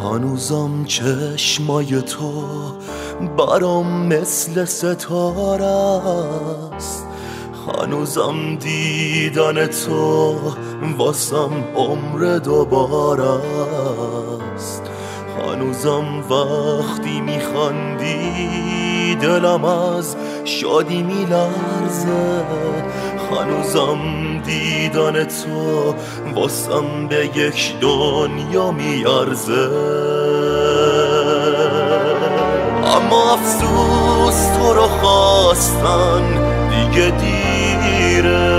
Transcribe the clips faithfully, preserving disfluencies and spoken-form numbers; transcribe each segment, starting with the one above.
هنوزم چشمای تو برام مثل ستاره است، هنوزم دیدن تو واسم عمر دوباره است، هنوزم وقتی میخندی دلم از شادی میلرزه، هنوزم دیدن تو واسم به یک دنیا میارزه. اما افسوس تو رو خواستن دیگه دیره،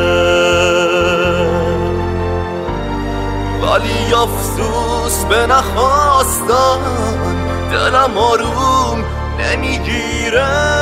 ولی افسوس به نخواستن دلم آروم نمیگیره.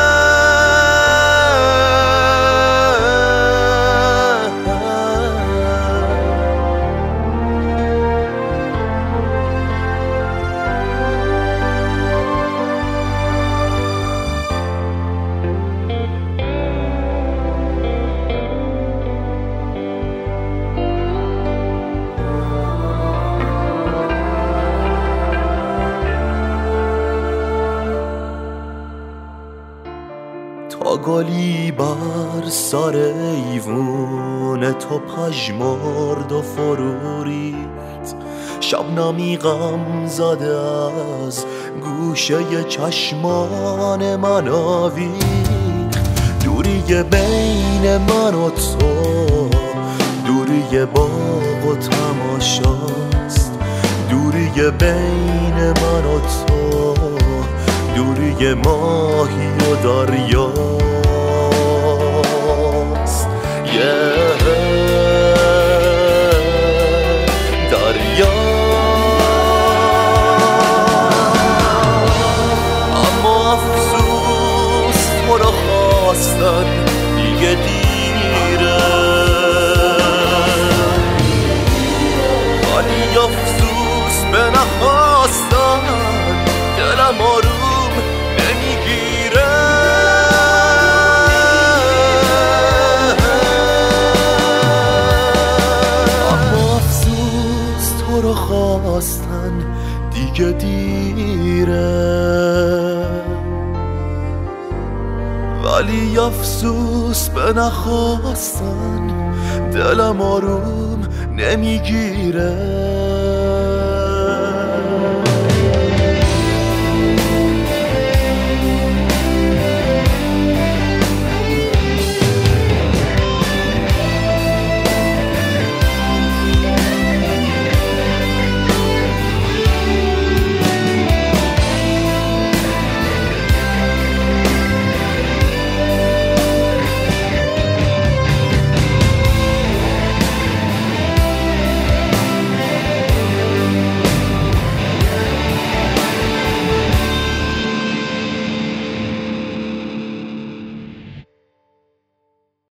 تا گلی بر سر ایوون تو پژمرد و فرو ریخت، شبنمی غم زده از گوشه چشمان من آویخت. دوری بین من و تو دوری باغ و تماشاست، دوری بین من و تو دوری ماهی و دریاست. yeah. دریا اما افسوس تو رو خواستن دیگه دیره، ولی افسوس به نخواستن دلم آروم نمیگیره. اما افسوس تو رو خواستن دیگه دیره، ولی افسوس به نخواستن دلم آروم نمیگیره.